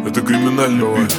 Это криминальный бит.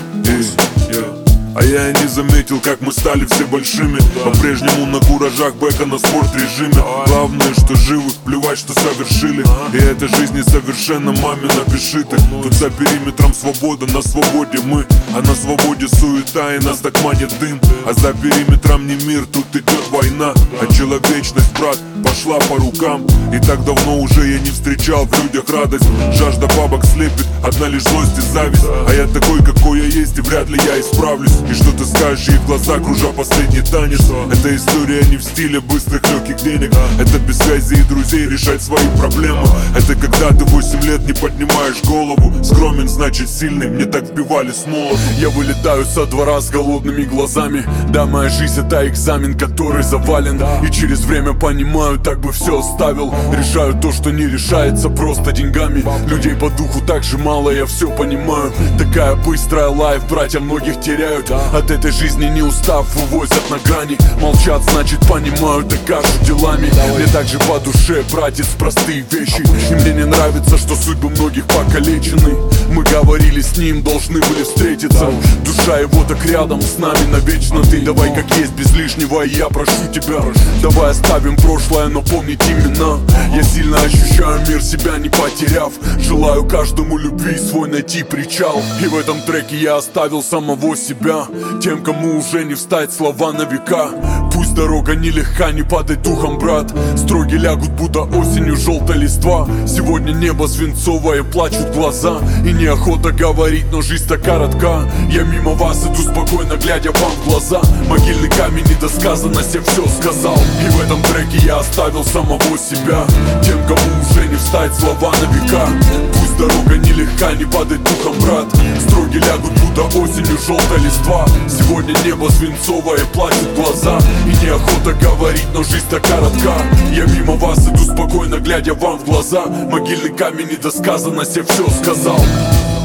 А я и не заметил, как мы стали все большими. По-прежнему на куражах, бэка на спорт режиме. Главное, что живы, плевать, что совершили. И эта жизнь несовершенна, маме напиши ты. Тут за периметром свобода, на свободе мы. А на свободе суета, и нас так манит дым. А за периметром не мир, тут идет война. А человечность, брат, пошла по рукам. И так давно уже я не встречал в людях радость. Жажда бабок слепит, одна лишь злость и зависть. А я такой, какой я есть, и вряд ли я исправлюсь. И что ты скажешь ей в глаза, кружа последний танец? Эта история не в стиле быстрых легких денег. Это без связи и друзей решать свои проблемы. Это когда ты 8 лет не поднимаешь голову. Скромен, значит сильный, мне так вбивали с молоду. Я вылетаю со двора с голодными глазами. Да, моя жизнь это экзамен, который завален. И через время понимаю, так бы все оставил. Решаю то, что не решается просто деньгами. Людей по духу так же мало, я все понимаю. Такая быстрая лайф, братья многих теряют. От этой жизни не устав, вывозят на грани. Молчат, значит понимают, докажут делами. Мне также по душе, братец, простые вещи. И мне не нравится, что судьбы многих покалечены. Мы говорили с ним, должны были встретиться. Душа его так рядом с нами навечно. Ты давай как есть, без лишнего, и я прошу тебя. Давай оставим прошлое, но помнить имена. Я сильно ощущаю мир, себя не потеряв. Желаю каждому любви свой найти причал. И в этом треке я оставил самого себя. Тем, кому уже не встать, слова на века. Пусть дорога нелегка, не падай духом, брат. Строги лягут, будто осенью желтая листва. Сегодня небо свинцовое, плачут глаза. И неохота говорить, но жизнь так коротка. Я мимо вас иду спокойно, глядя вам в глаза. Могильный камень, недосказанность, я все сказал. И в этом треке я оставил самого себя. Тем, кому уже не встать, слова на века. Пусть дорога нелегка, не падай духом, брат. Строги лягут, будто осенью желтая листва. Сегодня небо свинцовое, плачут глаза. И неохота говорить, но жизнь так коротка. Я мимо вас иду спокойно, глядя вам в глаза. Могильный камень, недосказанность, я все сказал.